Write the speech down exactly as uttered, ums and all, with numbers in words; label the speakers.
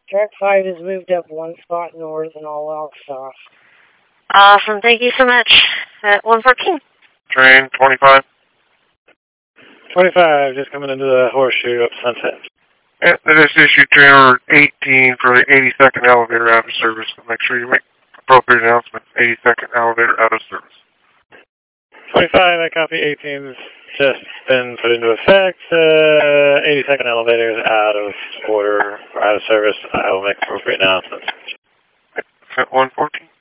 Speaker 1: Track five has moved up one spot north and all logs off.
Speaker 2: Awesome, thank you so much. At one fourteen.
Speaker 3: Train twenty-five.
Speaker 4: twenty-five, just coming into the horseshoe up Sunset.
Speaker 3: Yeah, they just issued train order eighteen for the eighty-second elevator out of service. So make sure you make appropriate announcement. eighty-second elevator out of service.
Speaker 4: twenty-five, I copy. eighteen's just been put into effect. Uh, eighty-second elevator is out of order, or out of service. I will make appropriate announcements.
Speaker 3: At one fourteen.